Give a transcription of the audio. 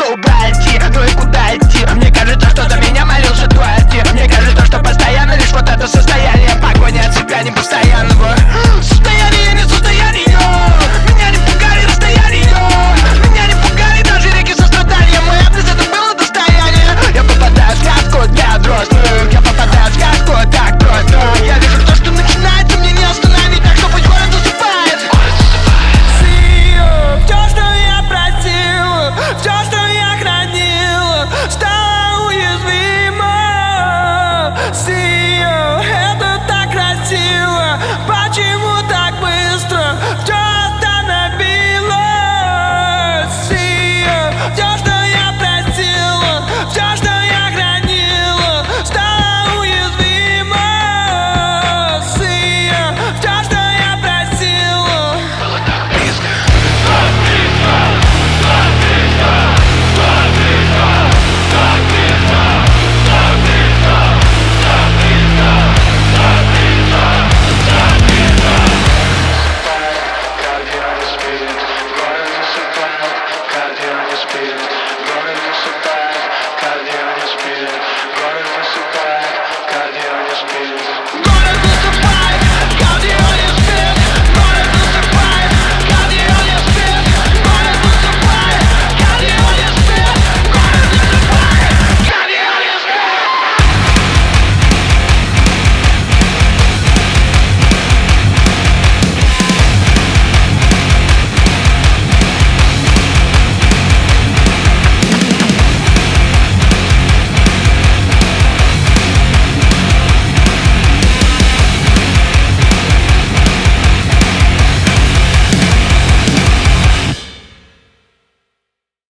куда идти, ну и куда идти? Мне кажется, что за меня молился твой отец. Мне кажется, что постоянно лишь вот это состояние погони от себя непостоянного. Состояние не состояние. Меня не пугали расстояние. Меня не пугали даже реки сострадания. Мой адрес это было достояние. Я попадаю в сказку для взрослых. Я попадаю в сказку так просто. Я вижу то, что начинается, мне не остановить. Так что пусть город засыпает. Все, что я просил, все, что я хранил, стало уязвимо. Это так красиво. Почему так быстро все остановилось? Все, что я просил, все, что я хранил, стало уязвимо. Все, что я просил. Было так близко. Город засыпает, город засыпает, кардио не спит.